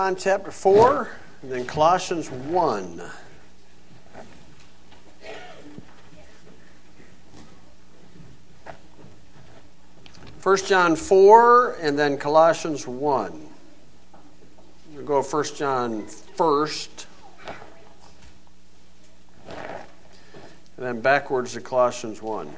John chapter 4, and then Colossians 1. First John 4, and then Colossians 1. We'll go 1 John first, and then backwards to Colossians 1.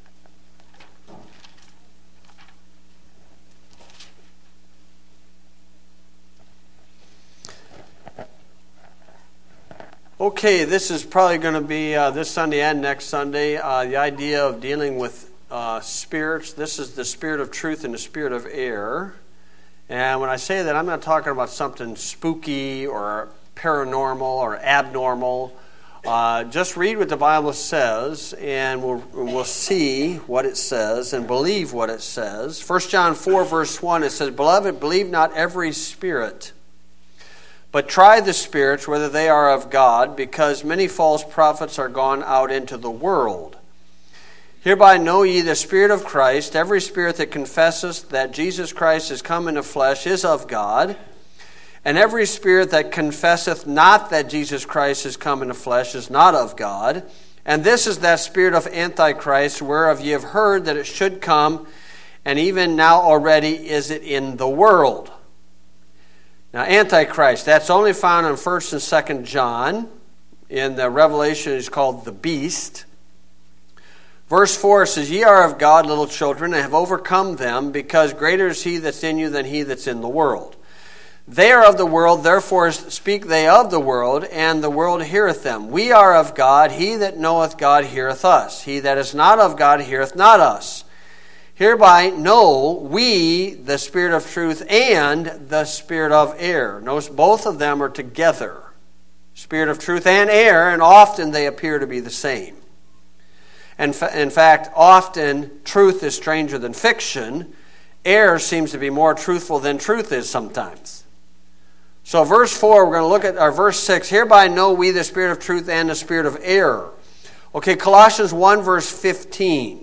Okay, this is probably going to be this Sunday and next Sunday, the idea of dealing with spirits. This is the spirit of truth and the spirit of error. And when I say that, I'm not talking about something spooky or paranormal or abnormal. Just read what the Bible says, and we'll see what it says and believe what it says. 1 John 4, verse 1, it says, "Beloved, believe not every spirit, but try the spirits whether they are of God, because many false prophets are gone out into the world. Hereby know ye the Spirit of Christ. Every spirit that confesseth that Jesus Christ is come in the flesh is of God. And every spirit that confesseth not that Jesus Christ is come in the flesh is not of God. And this is that spirit of Antichrist, whereof ye have heard that it should come, and even now already is it in the world." Now, Antichrist, that's only found in 1 and 2 John. In the Revelation, it's called the beast. Verse 4 says, "Ye are of God, little children, and have overcome them, because greater is he that's in you than he that's in the world. They are of the world, therefore speak they of the world, and the world heareth them. We are of God, he that knoweth God heareth us. He that is not of God heareth not us. Hereby know we the spirit of truth and the spirit of error." Notice both of them are together. Spirit of truth and error, and often they appear to be the same. And in fact, often truth is stranger than fiction. Error seems to be more truthful than truth is sometimes. So verse 4, we're going to look at our verse 6. "Hereby know we the spirit of truth and the spirit of error." Okay, Colossians 1, verse 15.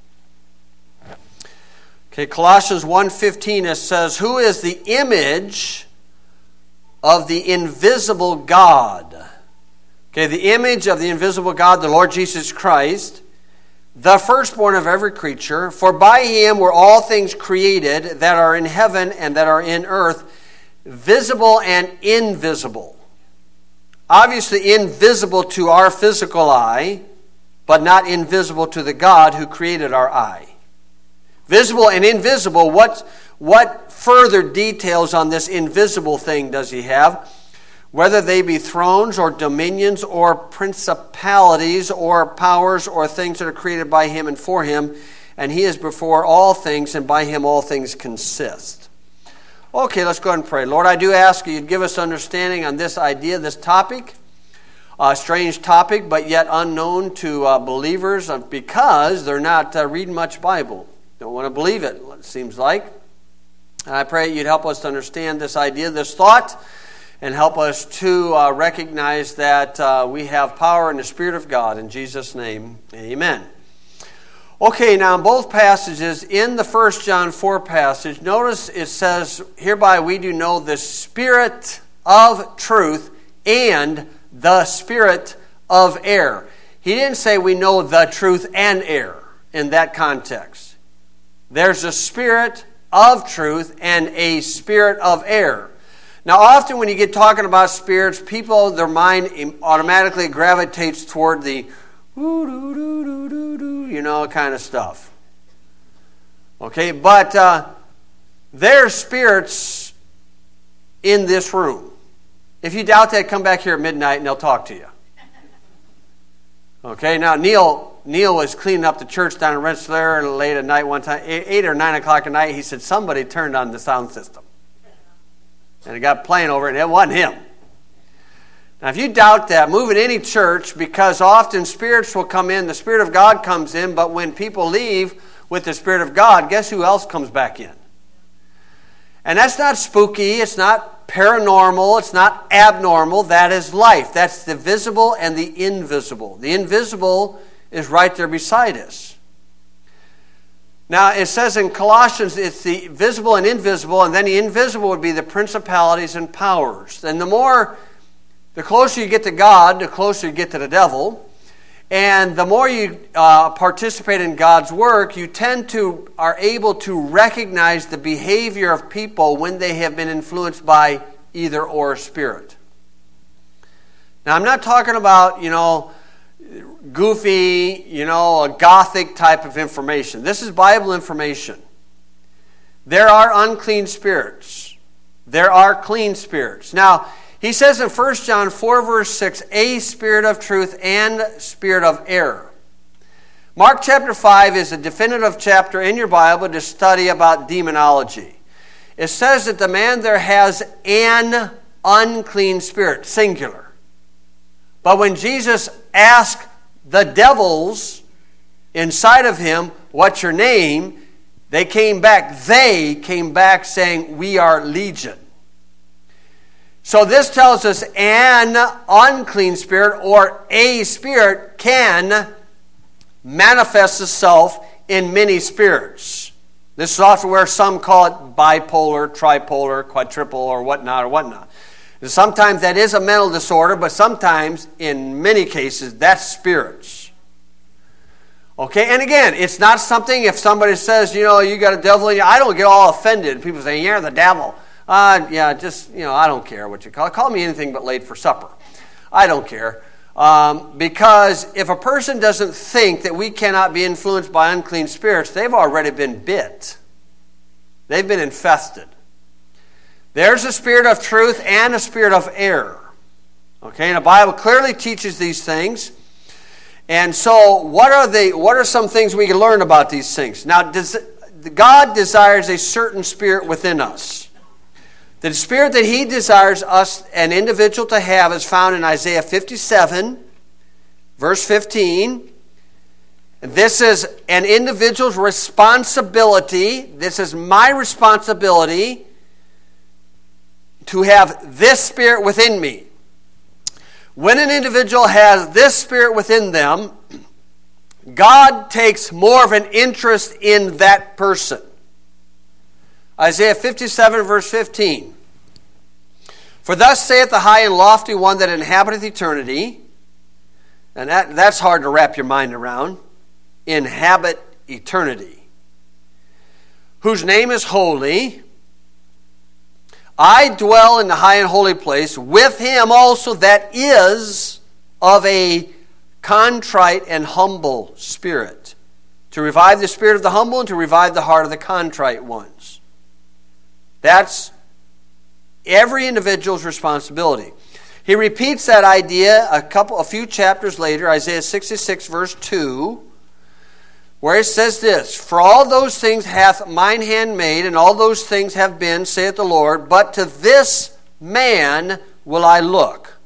Okay, Colossians 1:15, it says, "Who is the image of the invisible God?" Okay, the image of the invisible God, the Lord Jesus Christ, "the firstborn of every creature. For by him were all things created that are in heaven and that are in earth, visible and invisible." Obviously invisible to our physical eye, but not invisible to the God who created our eye. Visible and invisible, what further details on this invisible thing does he have? Whether they be thrones or dominions or principalities or powers or things that are created by him and for him, and he is before all things, and by him all things consist. Okay, let's go ahead and pray. Lord, I do ask you'd give us understanding on this idea, this topic. A strange topic, but yet unknown to believers because they're not reading much Bible. Don't want to believe it seems like. And I pray you'd help us to understand this idea, this thought, and help us to recognize that we have power in the Spirit of God. In Jesus' name, amen. Okay, now in both passages, in the 1 John 4 passage, notice it says, "Hereby we do know the spirit of truth and the spirit of error." He didn't say we know the truth and error in that context. There's a spirit of truth and a spirit of error. Now, often when you get talking about spirits, people, their mind automatically gravitates toward the kind of stuff. Okay, but there's spirits in this room. If you doubt that, come back here at midnight and they'll talk to you. Okay, now Neil was cleaning up the church down in Rensselaer late at night one time, 8 or 9 o'clock at night. He said somebody turned on the sound system. And it got playing over it, and it wasn't him. Now, if you doubt that, move in any church, because often spirits will come in. The Spirit of God comes in, but when people leave with the Spirit of God, guess who else comes back in? And that's not spooky. It's not paranormal. It's not abnormal. That is life. That's the visible and the invisible. The invisible is right there beside us. Now, it says in Colossians, it's the visible and invisible, and then the invisible would be the principalities and powers. And the closer you get to God, the closer you get to the devil. And the more you participate in God's work, you are able to recognize the behavior of people when they have been influenced by either or spirit. Now, I'm not talking about, goofy, a gothic type of information. This is Bible information. There are unclean spirits. There are clean spirits. Now, he says in 1 John 4, verse 6, a spirit of truth and spirit of error. Mark chapter 5 is a definitive chapter in your Bible to study about demonology. It says that the man there has an unclean spirit, singular. But when Jesus asked the devils inside of him, what's your name? They came back saying, we are legion. So this tells us an unclean spirit or a spirit can manifest itself in many spirits. This is often where some call it bipolar, tripolar, quadruple, or whatnot. And sometimes that is a mental disorder, but sometimes, in many cases, that's spirits. Okay, and again, it's not something if somebody says, you got a devil in you, I don't get all offended. People say, you're the devil. I don't care what you call it. Call me anything but late for supper. I don't care. Because if a person doesn't think that we cannot be influenced by unclean spirits, they've already been bit. They've been infested. There's a spirit of truth and a spirit of error. Okay, and the Bible clearly teaches these things. And so, what are some things we can learn about these things? Now, God desires a certain spirit within us. The spirit that He desires us, an individual, to have is found in Isaiah 57, verse 15. This is an individual's responsibility. This is my responsibility to have this spirit within me. When an individual has this spirit within them, God takes more of an interest in that person. Isaiah 57, verse 15. For thus saith the high and lofty one that inhabiteth eternity, and that's hard to wrap your mind around, inhabit eternity, whose name is holy. I dwell in the high and holy place with him also that is of a contrite and humble spirit, to revive the spirit of the humble and to revive the heart of the contrite ones. That's every individual's responsibility. He repeats that idea a few chapters later, Isaiah 66, verse 2, where it says this, For all those things hath mine hand made, and all those things have been, saith the Lord, but to this man will I look,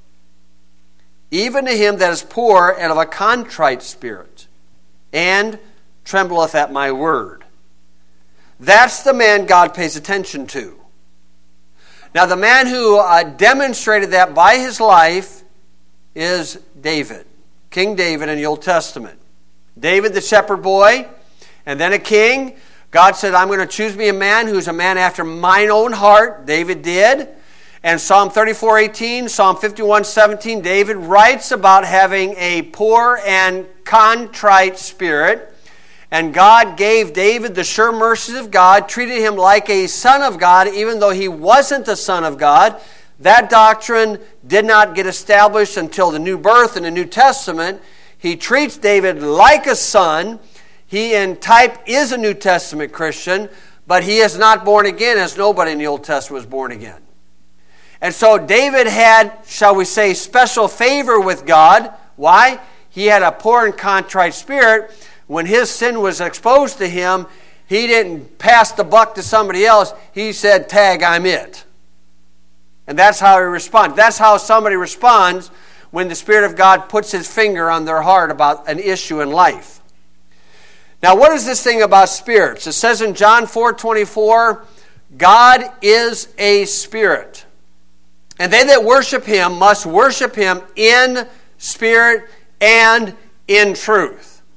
even to him that is poor and of a contrite spirit, and trembleth at my word. That's the man God pays attention to. Now, the man who demonstrated that by his life is David, King David in the Old Testament. David, the shepherd boy, and then a king. God said, I'm going to choose me a man who's a man after mine own heart. David did. And Psalm 34:18, Psalm 51:17, David writes about having a poor and contrite spirit. And God gave David the sure mercies of God, treated him like a son of God, even though he wasn't the son of God. That doctrine did not get established until the new birth in the New Testament. He treats David like a son. He in type is a New Testament Christian, but he is not born again, as nobody in the Old Testament was born again. And so David had, shall we say, special favor with God. Why? He had a poor and contrite spirit. When his sin was exposed to him, he didn't pass the buck to somebody else. He said, tag, I'm it. And that's how he responds. That's how somebody responds when the Spirit of God puts His finger on their heart about an issue in life. Now, what is this thing about spirits? It says in John 4:24, God is a spirit, and they that worship Him must worship Him in spirit and in truth.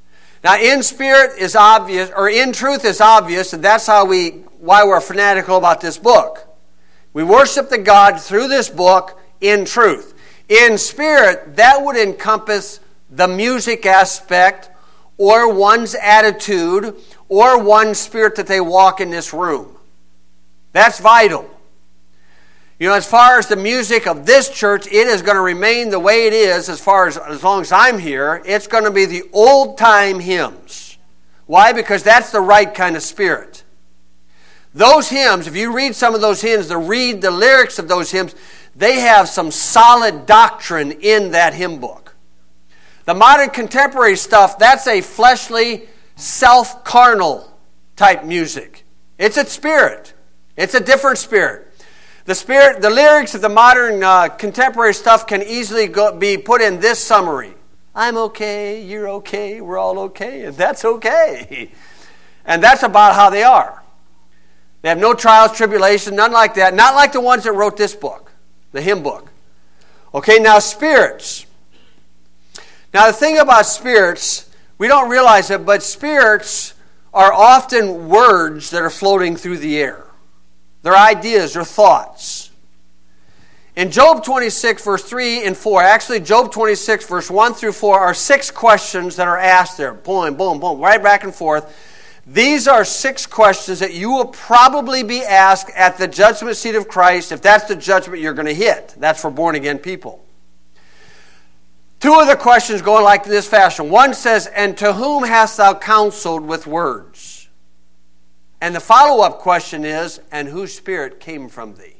Now, in spirit is obvious, or in truth is obvious, and that's why we're fanatical about this book. We worship the God through this book in truth. In spirit, that would encompass the music aspect, or one's attitude, or one's spirit that they walk in this room. That's vital. You know, as far as the music of this church, it is going to remain the way it is as long as I'm here. It's going to be the old-time hymns. Why? Because that's the right kind of spirit. Those hymns, if you read some of those hymns, read the lyrics of those hymns, they have some solid doctrine in that hymn book. The modern contemporary stuff, that's a fleshly, self-carnal type music. It's a spirit. It's a different spirit. The lyrics of the modern contemporary stuff can easily be put in this summary. I'm okay, you're okay, we're all okay, and that's okay. And that's about how they are. They have no trials, tribulation, none like that. Not like the ones that wrote this book, the hymn book. Okay, now spirits. Now the thing about spirits, we don't realize it, but spirits are often words that are floating through the air. Their ideas, their thoughts. In Job 26, verse 3 and 4, actually Job 26, verse 1 through 4, are 6 questions that are asked there. Boom, boom, boom, right back and forth. These are 6 questions that you will probably be asked at the judgment seat of Christ, if that's the judgment you're going to hit. That's for born-again people. 2 of the questions go like this fashion. One says, and to whom hast thou counseled with words? And the follow-up question is, and whose spirit came from thee?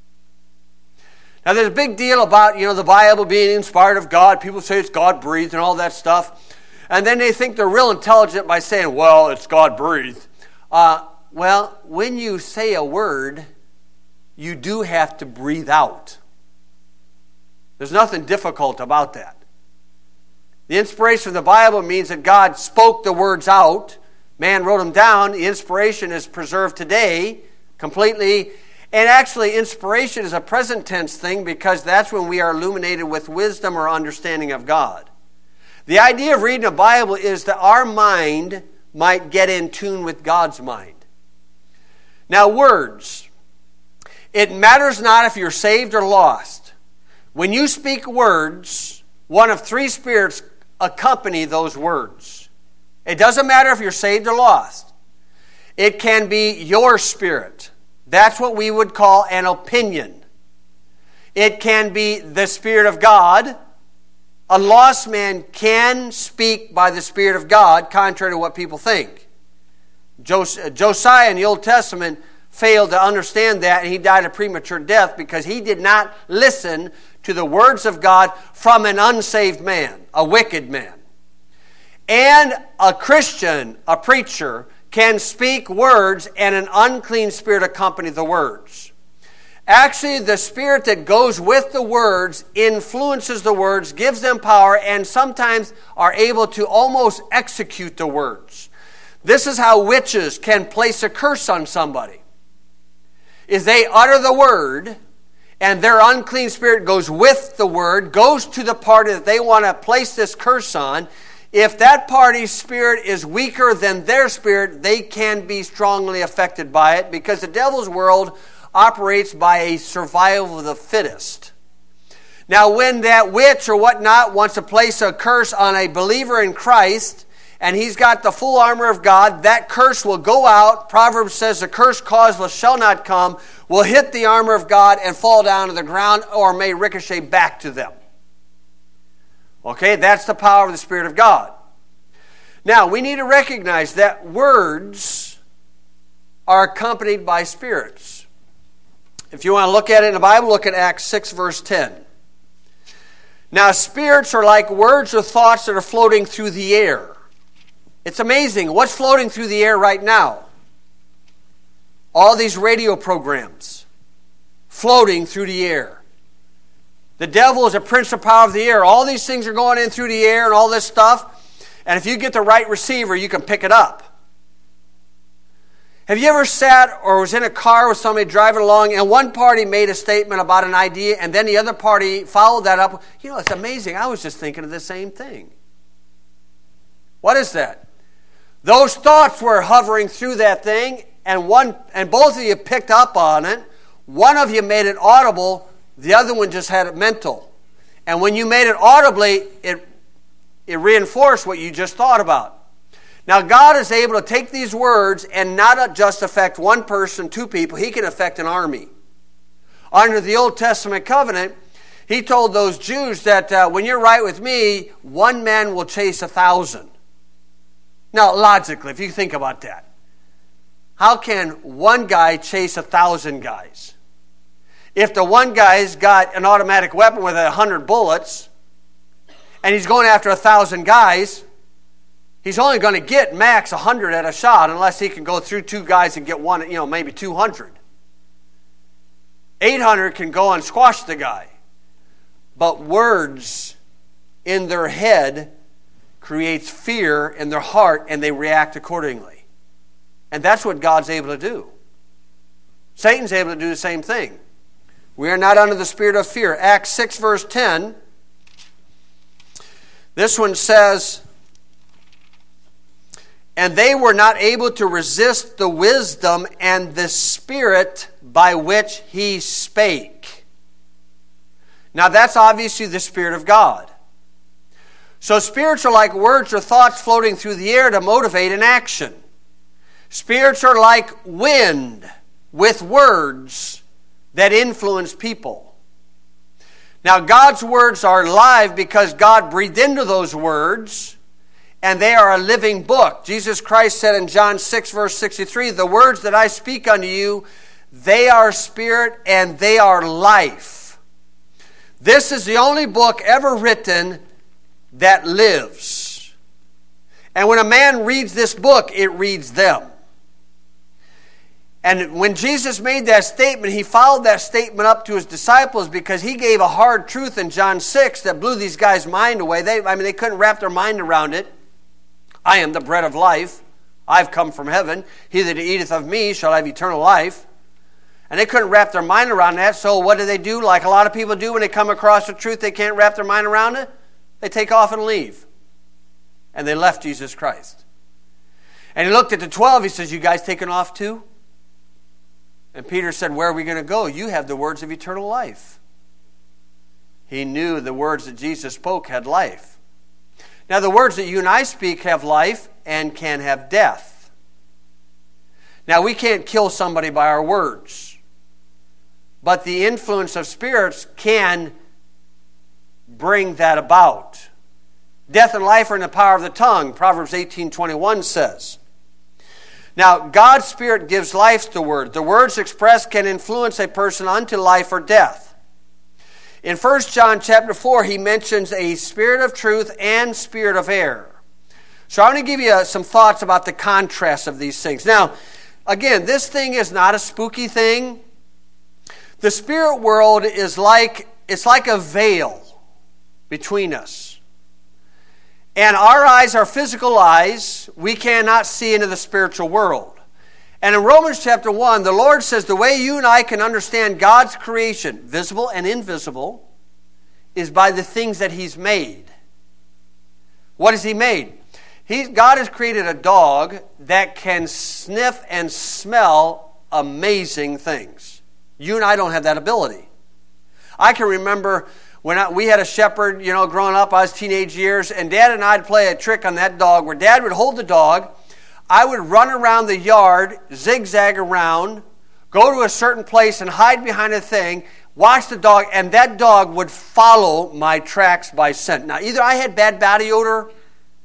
Now there's a big deal about, the Bible being inspired of God. People say it's God-breathed and all that stuff. And then they think they're real intelligent by saying, well, it's God-breathed. Well, when you say a word, you do have to breathe out. There's nothing difficult about that. The inspiration of the Bible means that God spoke the words out. Man wrote them down. The inspiration is preserved today completely. And actually, inspiration is a present tense thing because that's when we are illuminated with wisdom or understanding of God. The idea of reading a Bible is that our mind might get in tune with God's mind. Now, words. It matters not if you're saved or lost. When you speak words, one of 3 spirits accompany those words. It doesn't matter if you're saved or lost. It can be your spirit. That's what we would call an opinion. It can be the Spirit of God. A lost man can speak by the Spirit of God, contrary to what people think. Josiah in the Old Testament failed to understand that, and he died a premature death because he did not listen to the words of God from an unsaved man, a wicked man. And a Christian, a preacher, can speak words and an unclean spirit accompany the words. Actually, the spirit that goes with the words influences the words, gives them power, and sometimes are able to almost execute the words. This is how witches can place a curse on somebody. Is they utter the word, and their unclean spirit goes with the word, goes to the party that they want to place this curse on. If that party's spirit is weaker than their spirit, they can be strongly affected by it because the devil's world operates by a survival of the fittest. Now, when that witch or whatnot wants to place a curse on a believer in Christ, and he's got the full armor of God, that curse will go out. Proverbs says the curse caused shall not come, will hit the armor of God and fall down to the ground or may ricochet back to them. Okay, that's the power of the Spirit of God. Now, we need to recognize that words are accompanied by spirits. If you want to look at it in the Bible, look at Acts 6, verse 10. Now, spirits are like words or thoughts that are floating through the air. It's amazing. What's floating through the air right now? All these radio programs floating through the air. The devil is a prince of power of the air. All these things are going in through the air and all this stuff. And if you get the right receiver, you can pick it up. Have you ever sat or was in a car with somebody driving along and one party made a statement about an idea and then the other party followed that up? It's amazing. I was just thinking of the same thing. What is that? Those thoughts were hovering through that thing, and both of you picked up on it. One of you made it audible, the other one just had it mental. And when you made it audibly, it reinforced what you just thought about. Now, God is able to take these words and not just affect one person, two people. He can affect an army. Under the Old Testament covenant, He told those Jews that when you're right with me, one man will chase 1,000. Now, logically, if you think about that, how can one guy chase 1,000 guys? If the one guy's got an automatic weapon with 100 bullets, and he's going after 1,000 guys, he's only going to get max 100 at a shot unless he can go through two guys and get one, maybe 200. 800 can go and squash the guy. But words in their head creates fear in their heart, and they react accordingly. And that's what God's able to do. Satan's able to do the same thing. We are not under the spirit of fear. Acts 6 verse 10. This one says, and they were not able to resist the wisdom and the spirit by which he spake. Now that's obviously the Spirit of God. So spirits are like words or thoughts floating through the air to motivate an action. Spirits are like wind with words that influence people. Now God's words are alive because God breathed into those words, and they are a living book. Jesus Christ said in John 6 verse 63, the words that I speak unto you, they are spirit and they are life. This is the only book ever written that lives. And when a man reads this book, it reads them. And when Jesus made that statement, he followed that statement up to his disciples because he gave a hard truth in John 6 that blew these guys' mind away. They couldn't wrap their mind around it. I am the bread of life. I've come from heaven. He that eateth of me shall have eternal life. And they couldn't wrap their mind around that, so what do? Like a lot of people do when they come across the truth, they can't wrap their mind around it. They take off and leave. And they left Jesus Christ. And he looked at the 12, he says, you guys taking off too? And Peter said, where are we going to go? You have the words of eternal life. He knew the words that Jesus spoke had life. Now the words that you and I speak have life and can have death. Now we can't kill somebody by our words. But the influence of spirits can bring that about. Death and life are in the power of the tongue, Proverbs 18:21 says. Now, God's Spirit gives life to the word. The words expressed can influence a person unto life or death. In 1 John chapter 4, he mentions a spirit of truth and spirit of error. So I'm going to give you some thoughts about the contrast of these things. Now, again, this thing is not a spooky thing. The spirit world is like a veil between us. And our eyes are physical eyes. We cannot see into the spiritual world. And in Romans chapter 1, the Lord says the way you and I can understand God's creation, visible and invisible, is by the things that He's made. What has He made? God has created a dog that can sniff and smell amazing things. You and I don't have that ability. I can remember when we had a shepherd, growing up, I was teenage years, and Dad and I'd play a trick on that dog where Dad would hold the dog, I would run around the yard, zigzag around, go to a certain place and hide behind a thing, watch the dog, and that dog would follow my tracks by scent. Now, either I had bad body odor,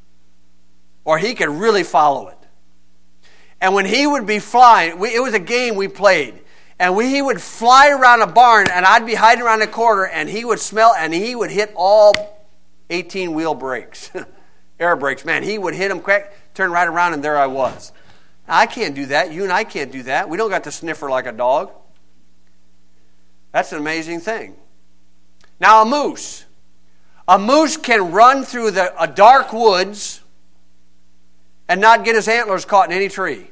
or he could really follow it. And when he would be flying, it was a game we played. And he would fly around a barn, and I'd be hiding around the corner, and he would smell, and he would hit all 18 wheel brakes, air brakes. Man, he would hit them quick, turn right around, and there I was. Now, I can't do that. You and I can't do that. We don't got the sniffer like a dog. That's an amazing thing. Now, a moose. A moose can run through a dark woods and not get his antlers caught in any tree.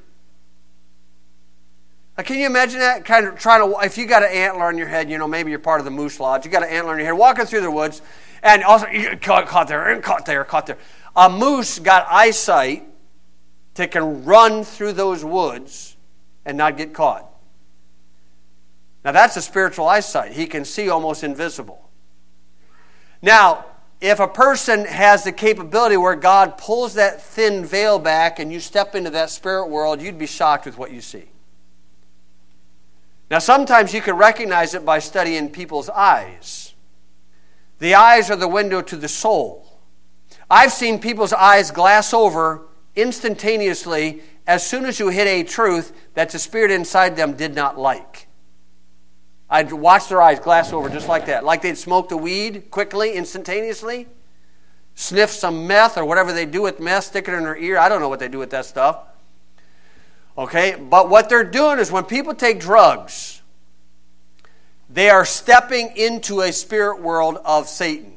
Now, can you imagine that? Kind of trying to, if you got an antler on your head, maybe you're part of the moose lodge. You got an antler on your head, walking through the woods, and also you get caught there, and caught there. A moose got eyesight that can run through those woods and not get caught. Now that's a spiritual eyesight. He can see almost invisible. Now, if a person has the capability where God pulls that thin veil back and you step into that spirit world, you'd be shocked with what you see. Now, sometimes you can recognize it by studying people's eyes. The eyes are the window to the soul. I've seen people's eyes glass over instantaneously as soon as you hit a truth that the spirit inside them did not like. I'd watch their eyes glass over just like that. Like they'd smoked a weed quickly, instantaneously. Sniff some meth or whatever they do with meth, stick it in their ear. I don't know what they do with that stuff. Okay, but what they're doing is when people take drugs, they are stepping into a spirit world of Satan.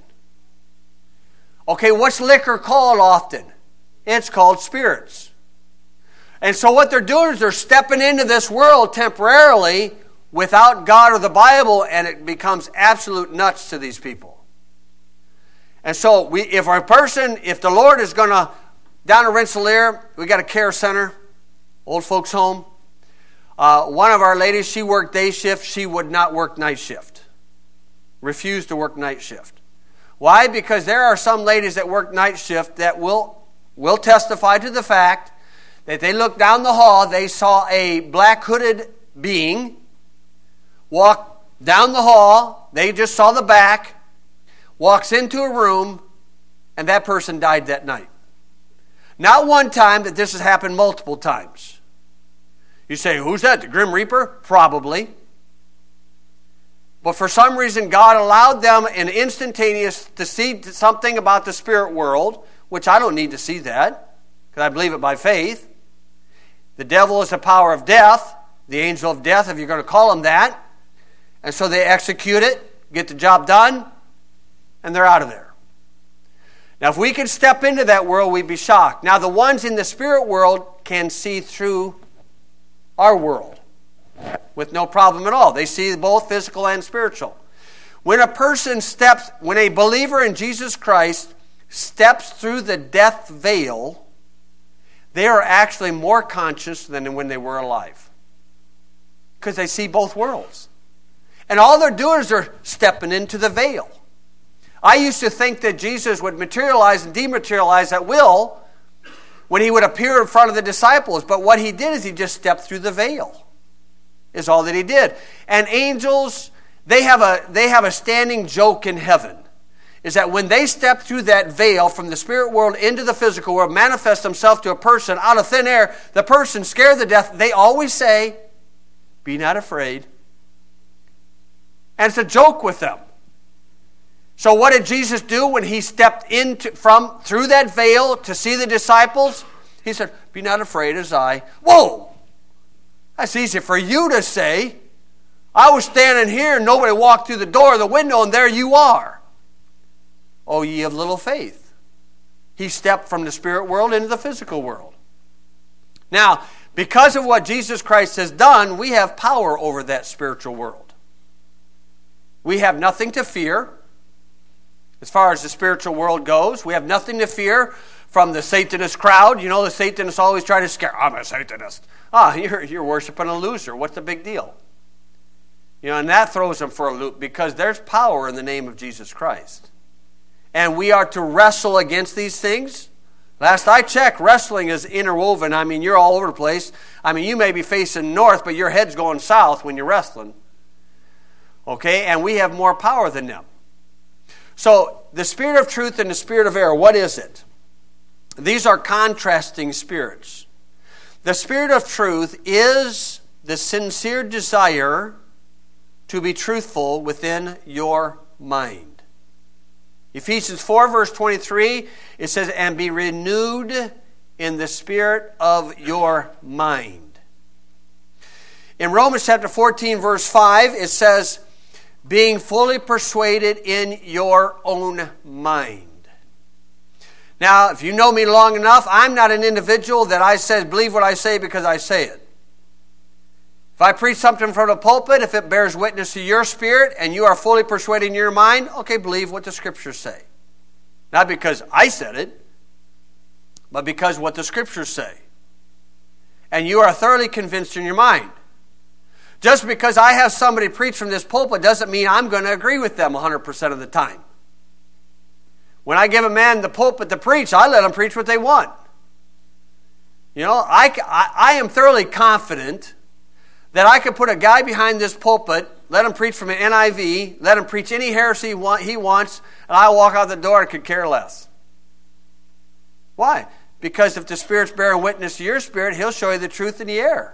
Okay, what's liquor called often? It's called spirits. And so what they're doing is they're stepping into this world temporarily without God or the Bible, and it becomes absolute nuts to these people. And so if the Lord is going to, down in Rensselaer, we got a care center, old folks home. One of our ladies, she worked day shift. She would not work night shift. Refused to work night shift. Why? Because there are some ladies that work night shift that will testify to the fact that they looked down the hall, they saw a black hooded being walk down the hall, they just saw the back, walks into a room, and that person died that night. Not one time, but this has happened multiple times. You say, who's that? The Grim Reaper? Probably. But for some reason, God allowed them in instantaneous to see something about the spirit world, which I don't need to see that, because I believe it by faith. The devil is the power of death, the angel of death, if you're going to call him that. And so they execute it, get the job done, and they're out of there. Now, if we could step into that world, we'd be shocked. Now, the ones in the spirit world can see through our world with no problem at all. They see both physical and spiritual. When a believer in Jesus Christ steps through the death veil, they are actually more conscious than when they were alive. Because they see both worlds. And all they're doing is they're stepping into the veil. I used to think that Jesus would materialize and dematerialize at will when he would appear in front of the disciples. But what he did is he just stepped through the veil, is all that he did. And angels, they have a standing joke in heaven, is that when they step through that veil from the spirit world into the physical world, manifest themselves to a person out of thin air, the person scared to death, they always say, "Be not afraid." And it's a joke with them. So what did Jesus do when he stepped through that veil to see the disciples? He said, "Be not afraid, as I." Whoa! That's easy for you to say. I was standing here and nobody walked through the door or the window and there you are. Oh, ye of little faith. He stepped from the spirit world into the physical world. Now, because of what Jesus Christ has done, we have power over that spiritual world. We have nothing to fear as far as the spiritual world goes. We have nothing to fear from the Satanist crowd. You know, the Satanists always try to scare. I'm a Satanist. You're worshiping a loser. What's the big deal? You know, and that throws them for a loop because there's power in the name of Jesus Christ. And we are to wrestle against these things. Last I checked, wrestling is interwoven. I mean, you're all over the place. I mean, you may be facing north, but your head's going south when you're wrestling. Okay, and we have more power than them. So, the spirit of truth and the spirit of error, what is it? These are contrasting spirits. The spirit of truth is the sincere desire to be truthful within your mind. Ephesians 4, verse 23, it says, "And be renewed in the spirit of your mind." In Romans chapter 14, verse 5, it says, "Being fully persuaded in your own mind." Now, if you know me long enough, I'm not an individual that I say, believe what I say because I say it. If I preach something from the pulpit, if it bears witness to your spirit and you are fully persuaded in your mind, okay, believe what the scriptures say. Not because I said it, but because what the scriptures say. and you are thoroughly convinced in your mind. Just because I have somebody preach from this pulpit doesn't mean I'm going to agree with them 100% of the time. When I give a man the pulpit to preach, I let them preach what they want. You know, I am thoroughly confident that I could put a guy behind this pulpit, let him preach from an NIV, let him preach any heresy he wants, and I'll walk out the door and could care less. Why? Because if the Spirit's bearing witness to your spirit, He'll show you the truth in the air.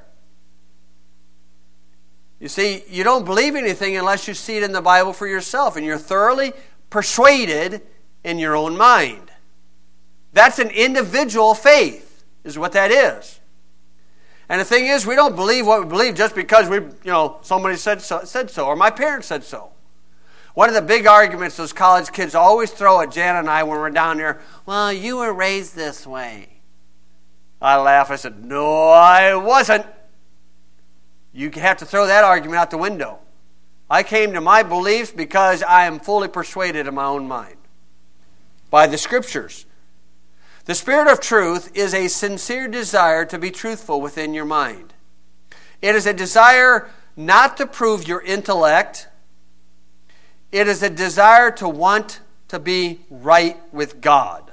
You see, you don't believe anything unless you see it in the Bible for yourself, and you're thoroughly persuaded in your own mind. That's an individual faith, is what that is. And the thing is, we don't believe what we believe just because somebody said so, or my parents said so. One of the big arguments those college kids always throw at Jan and I when we're down there, well, you were raised this way. I laugh. I said, no, I wasn't. You have to throw that argument out the window. I came to my beliefs because I am fully persuaded in my own mind by the Scriptures. The Spirit of truth is a sincere desire to be truthful within your mind. It is a desire not to prove your intellect. It is a desire to want to be right with God.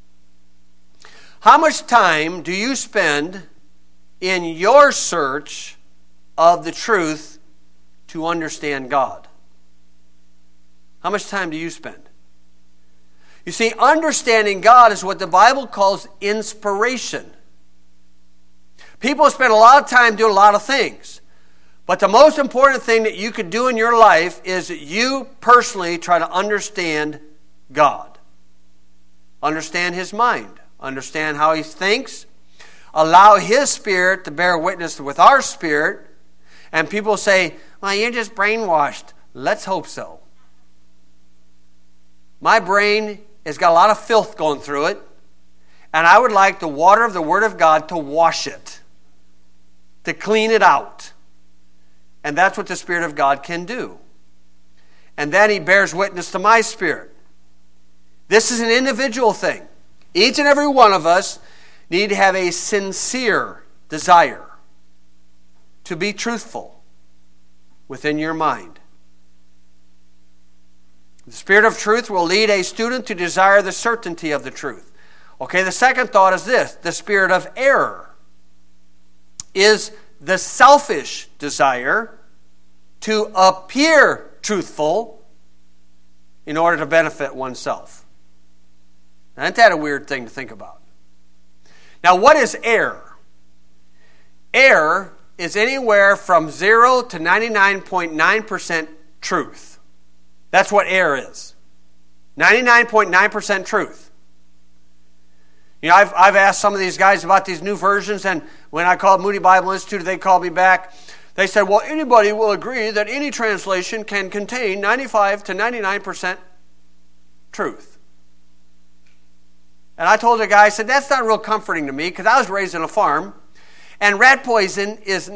How much time do you spend in your search of the truth to understand God? How much time do you spend? You see, understanding God is what the Bible calls inspiration. People spend a lot of time doing a lot of things. But the most important thing that you could do in your life is that you personally try to understand God. Understand His mind. Understand how He thinks. Allow His Spirit to bear witness with our spirit. And people say, well, you're just brainwashed. Let's hope so. My brain has got a lot of filth going through it, and I would like the water of the Word of God to wash it, to clean it out. And that's what the Spirit of God can do. And then He bears witness to my spirit. This is an individual thing. Each and every one of us need to have a sincere desire to be truthful within your mind. The Spirit of truth will lead a student to desire the certainty of the truth. Okay, the second thought is this. The spirit of error is the selfish desire to appear truthful in order to benefit oneself. Now, isn't that a weird thing to think about? Now, what is error? Error is anywhere from 0 to 99.9% truth. That's what error is. 99.9% truth. You know, I've asked some of these guys about these new versions, and when I called Moody Bible Institute, they called me back. They said, well, anybody will agree that any translation can contain 95 to 99% truth. And I told the guy, I said, that's not real comforting to me, because I was raised on a farm, and rat poison is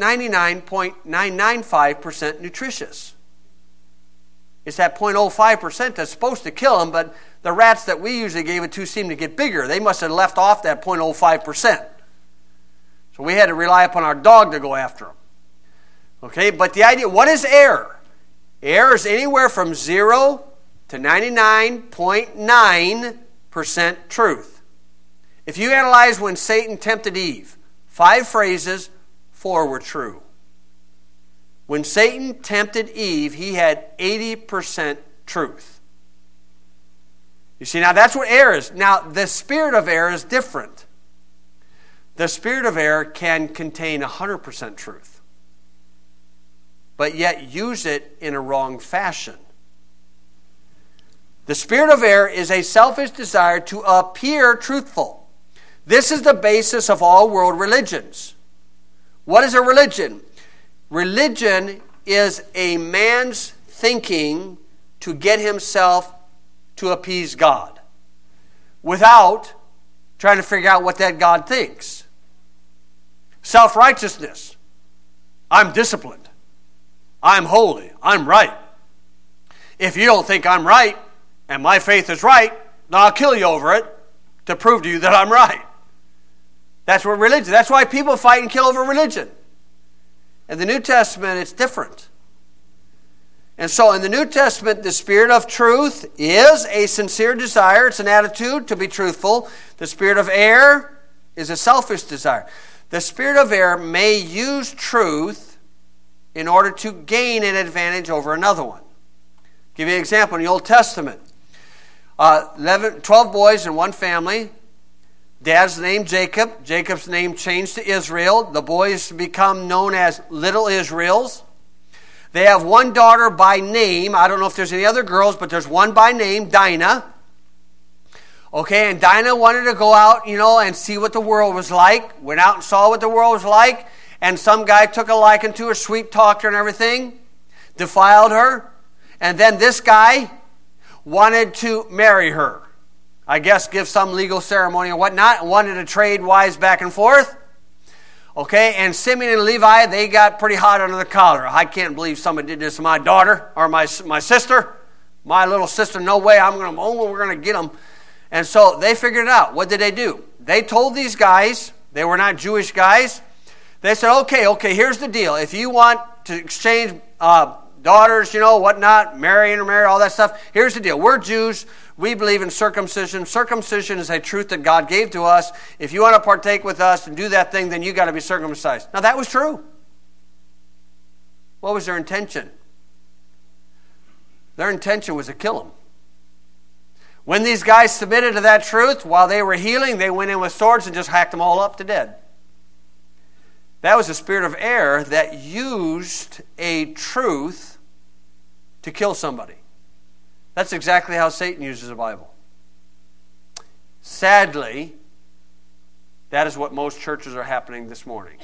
99.995% nutritious. It's that 0.05% that's supposed to kill them, but the rats that we usually gave it to seem to get bigger. They must have left off that 0.05%. So we had to rely upon our dog to go after them. Okay, but the idea, what is error? Error is anywhere from 0 to 99.9% truth. If you analyze when Satan tempted Eve, 5 phrases, 4 were true. When Satan tempted Eve, he had 80% truth. You see, now that's what error is. Now, the spirit of error is different. The spirit of error can contain 100% truth, but yet use it in a wrong fashion. The spirit of error is a selfish desire to appear truthful. This is the basis of all world religions. What is a religion? Religion is a man's thinking to get himself to appease God without trying to figure out what that God thinks. Self-righteousness. I'm disciplined. I'm holy. I'm right. If you don't think I'm right and my faith is right, then I'll kill you over it to prove to you that I'm right. That's what religion. That's why people fight and kill over religion. In the New Testament, it's different. And so in the New Testament, the spirit of truth is a sincere desire. It's an attitude to be truthful. The spirit of error is a selfish desire. The spirit of error may use truth in order to gain an advantage over another one. I'll give you an example in the Old Testament. 12 boys in one family. Dad's name Jacob. Jacob's name changed to Israel. The boys become known as little Israels. They have one daughter by name. I don't know if there's any other girls, but there's one by name, Dinah. Okay, and Dinah wanted to go out, and see what the world was like. Went out and saw what the world was like. And some guy took a liking to her, sweet-talked her and everything. Defiled her. And then this guy wanted to marry her. I guess give some legal ceremony and whatnot. Wanted to trade wives back and forth. Okay, and Simeon and Levi, they got pretty hot under the collar. I can't believe somebody did this to my daughter or my sister. My little sister, no way, we're going to get them. And so they figured it out. What did they do? They told these guys, they were not Jewish guys, they said, okay, here's the deal. If you want to exchange daughters, whatnot, marry, all that stuff, here's the deal. We're Jews. We believe in circumcision. Circumcision is a truth that God gave to us. If you want to partake with us and do that thing, then you got to be circumcised. Now, that was true. What was their intention? Their intention was to kill them. When these guys submitted to that truth, while they were healing, they went in with swords and just hacked them all up to dead. That was a spirit of error that used a truth to kill somebody. That's exactly how Satan uses the Bible. Sadly, that is what most churches are happening this morning.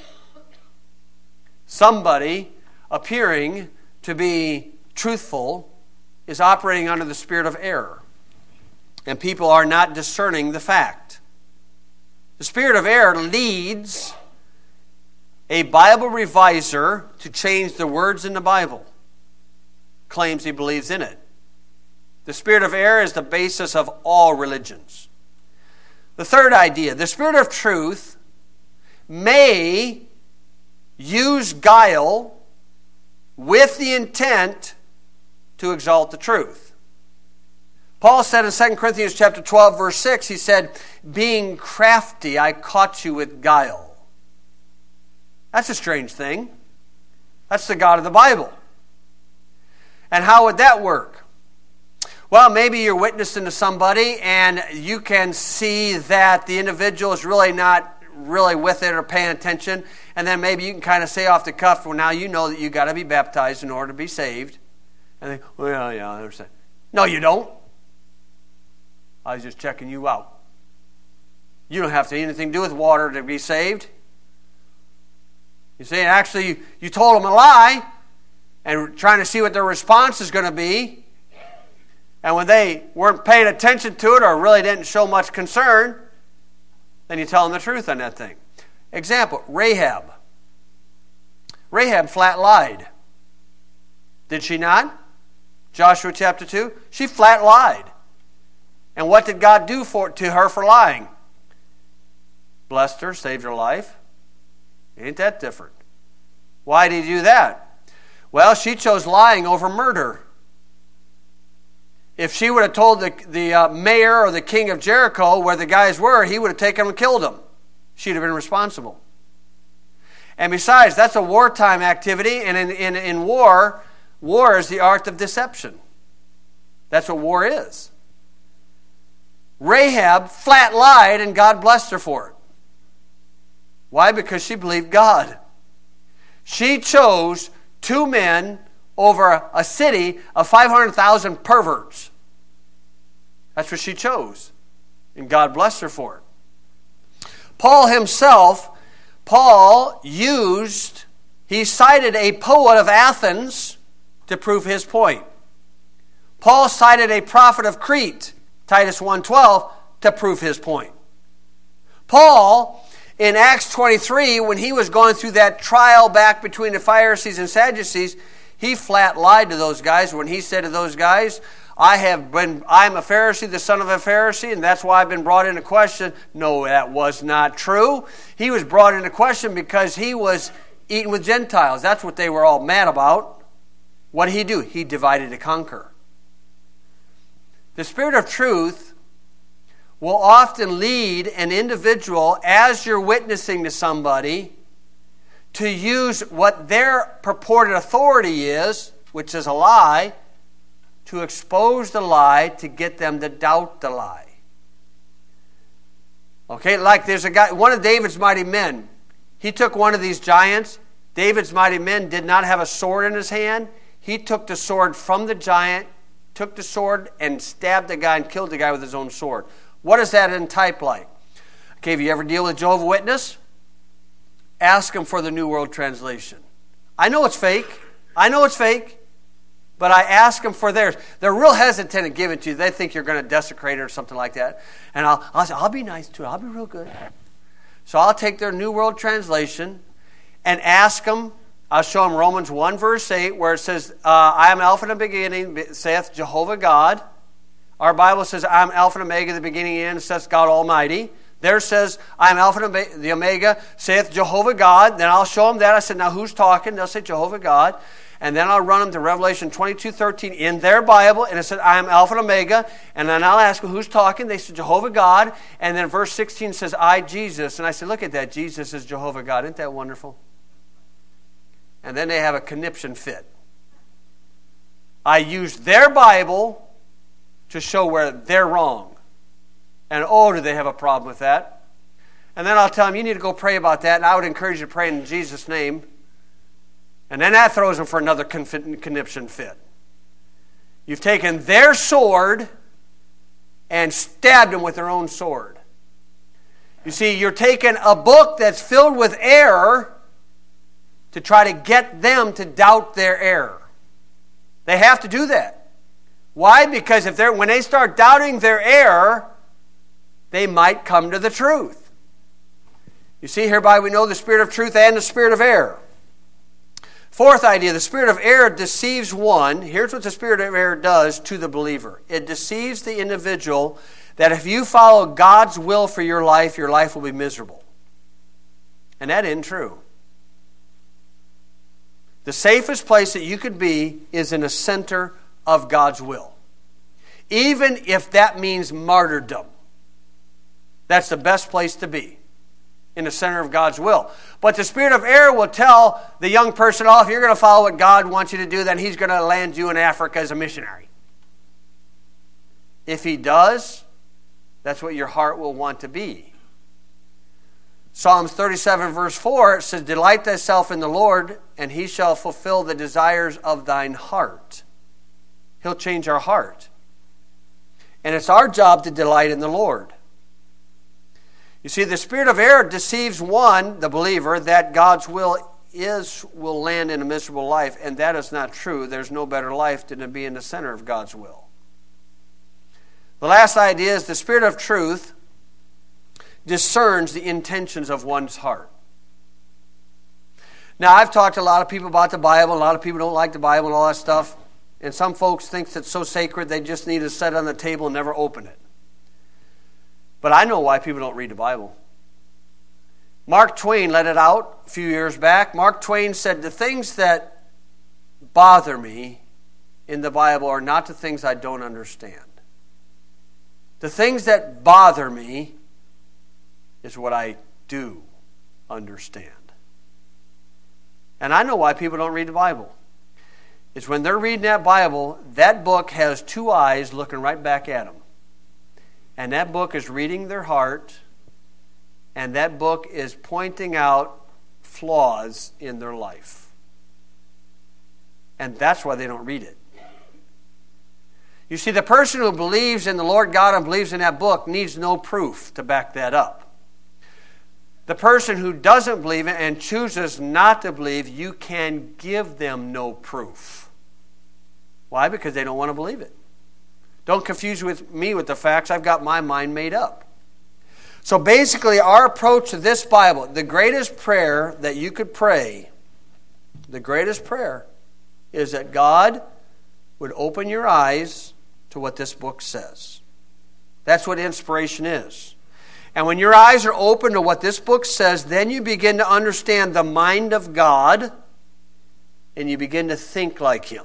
Somebody appearing to be truthful is operating under the spirit of error. And people are not discerning the fact. The spirit of error leads a Bible reviser to change the words in the Bible. Claims he believes in it. The spirit of error is the basis of all religions. The third idea, the spirit of truth may use guile with the intent to exalt the truth. Paul said in 2 Corinthians chapter 12, verse 6, he said, being crafty, I caught you with guile. That's a strange thing. That's the God of the Bible. And how would that work? Well, maybe you're witnessing to somebody and you can see that the individual is really not really with it or paying attention. And then maybe you can kind of say off the cuff, well, now you know that you got to be baptized in order to be saved. And they, well, yeah, I understand. No, you don't. I was just checking you out. You don't have to have anything to do with water to be saved. You see, actually, you told them a lie and trying to see what their response is going to be. And when they weren't paying attention to it or really didn't show much concern, then you tell them the truth on that thing. Example, Rahab. Rahab flat lied. Did she not? Joshua chapter 2. She flat lied. And what did God do to her for lying? Blessed her, saved her life. Ain't that different? Why did he do that? Well, she chose lying over murder. If she would have told the mayor or the king of Jericho where the guys were, he would have taken them and killed them. She'd have been responsible. And besides, that's a wartime activity, and in war is the art of deception. That's what war is. Rahab flat lied, and God blessed her for it. Why? Because she believed God. She chose 2 men over a city of 500,000 perverts. That's what she chose. And God blessed her for it. Paul himself, he cited a poet of Athens to prove his point. Paul cited a prophet of Crete, Titus 1:12, to prove his point. Paul, in Acts 23, when he was going through that trial back between the Pharisees and Sadducees, he flat lied to those guys when he said to those guys, I'm a Pharisee, the son of a Pharisee, and that's why I've been brought into question. No, that was not true. He was brought into question because he was eating with Gentiles. That's what they were all mad about. What did he do? He divided to conquer. The Spirit of truth will often lead an individual, as you're witnessing to somebody, to use what their purported authority is, which is a lie, to expose the lie, to get them to doubt the lie. Okay, like there's a guy, one of David's mighty men. He took one of these giants. David's mighty men did not have a sword in his hand. He took the sword from the giant, took the sword and stabbed the guy and killed the guy with his own sword. What is that in type like? Okay, if you ever deal with Jehovah's Witness, ask them for the New World Translation. I know it's fake. But I ask them for theirs. They're real hesitant to give it to you. They think you're going to desecrate it or something like that. And I'll say, I'll be nice to it. I'll be real good. So I'll take their New World Translation and ask them. I'll show them Romans 1 verse 8 where it says, I am Alpha and the beginning, saith Jehovah God. Our Bible says, I am Alpha and Omega, the beginning and end, saith God Almighty. Theirs says, I am Alpha and the Omega, saith Jehovah God. Then I'll show them that. I said, now who's talking? They'll say Jehovah God. And then I'll run them to Revelation 22:13 in their Bible, and it said, I am Alpha and Omega. And then I'll ask them, who's talking? They said, Jehovah God. And then verse 16 says, I, Jesus. And I said, look at that. Jesus is Jehovah God. Isn't that wonderful? And then they have a conniption fit. I used their Bible to show where they're wrong. And oh, do they have a problem with that. And then I'll tell them, you need to go pray about that. And I would encourage you to pray in Jesus' name. And then that throws them for another conniption fit. You've taken their sword and stabbed them with their own sword. You see, you're taking a book that's filled with error to try to get them to doubt their error. They have to do that. Why? Because when they start doubting their error, they might come to the truth. You see, hereby we know the spirit of truth and the spirit of error. Fourth idea, the spirit of error deceives one. Here's what the spirit of error does to the believer. It deceives the individual that if you follow God's will for your life will be miserable. And that isn't true. The safest place that you could be is in the center of God's will. Even if that means martyrdom. That's the best place to be. In the center of God's will. But the spirit of error will tell the young person, oh, if you're going to follow what God wants you to do, then He's going to land you in Africa as a missionary. If He does, that's what your heart will want to be. Psalms 37 verse 4, it says, delight thyself in the Lord, and He shall fulfill the desires of thine heart. He'll change our heart. And it's our job to delight in the Lord. You see, the spirit of error deceives one, the believer, that God's will land in a miserable life, and that is not true. There's no better life than to be in the center of God's will. The last idea is the spirit of truth discerns the intentions of one's heart. Now, I've talked to a lot of people about the Bible. A lot of people don't like the Bible and all that stuff. And some folks think it's so sacred they just need to set it on the table and never open it. But I know why people don't read the Bible. Mark Twain let it out a few years back. Mark Twain said, the things that bother me in the Bible are not the things I don't understand. The things that bother me is what I do understand. And I know why people don't read the Bible. It's when they're reading that Bible, that book has two eyes looking right back at them. And that book is reading their heart, and that book is pointing out flaws in their life. And that's why they don't read it. You see, the person who believes in the Lord God and believes in that book needs no proof to back that up. The person who doesn't believe it and chooses not to believe, you can give them no proof. Why? Because they don't want to believe it. Don't confuse me with the facts. I've got my mind made up. So basically, our approach to this Bible, the greatest prayer that you could pray, the greatest prayer is that God would open your eyes to what this book says. That's what inspiration is. And when your eyes are open to what this book says, then you begin to understand the mind of God, and you begin to think like Him.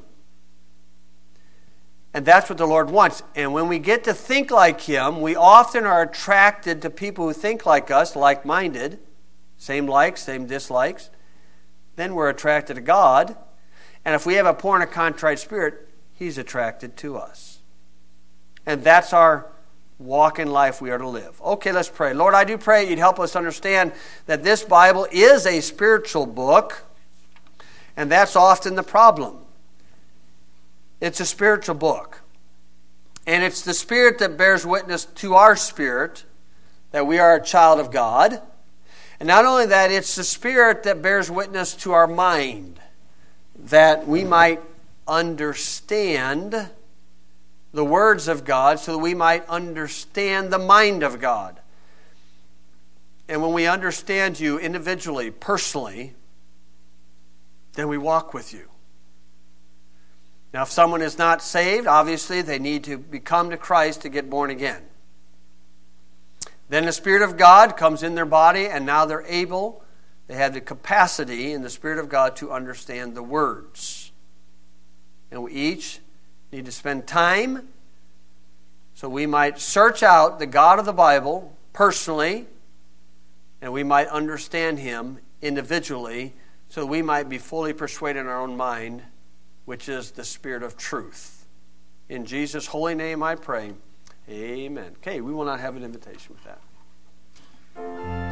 And that's what the Lord wants. And when we get to think like Him, we often are attracted to people who think like us, like-minded, same likes, same dislikes. Then we're attracted to God. And if we have a poor and a contrite spirit, He's attracted to us. And that's our walk in life we are to live. Okay, let's pray. Lord, I do pray You'd help us understand that this Bible is a spiritual book, and that's often the problem. It's a spiritual book. And it's the Spirit that bears witness to our spirit that we are a child of God. And not only that, it's the Spirit that bears witness to our mind that we might understand the words of God so that we might understand the mind of God. And when we understand You individually, personally, then we walk with You. Now, if someone is not saved, obviously they need to become to Christ to get born again. Then the Spirit of God comes in their body, and now they're able, they have the capacity in the Spirit of God to understand the words. And we each need to spend time so we might search out the God of the Bible personally, and we might understand Him individually so we might be fully persuaded in our own mind, which is the Spirit of truth. In Jesus' holy name I pray. Amen. Okay, we will not have an invitation with that.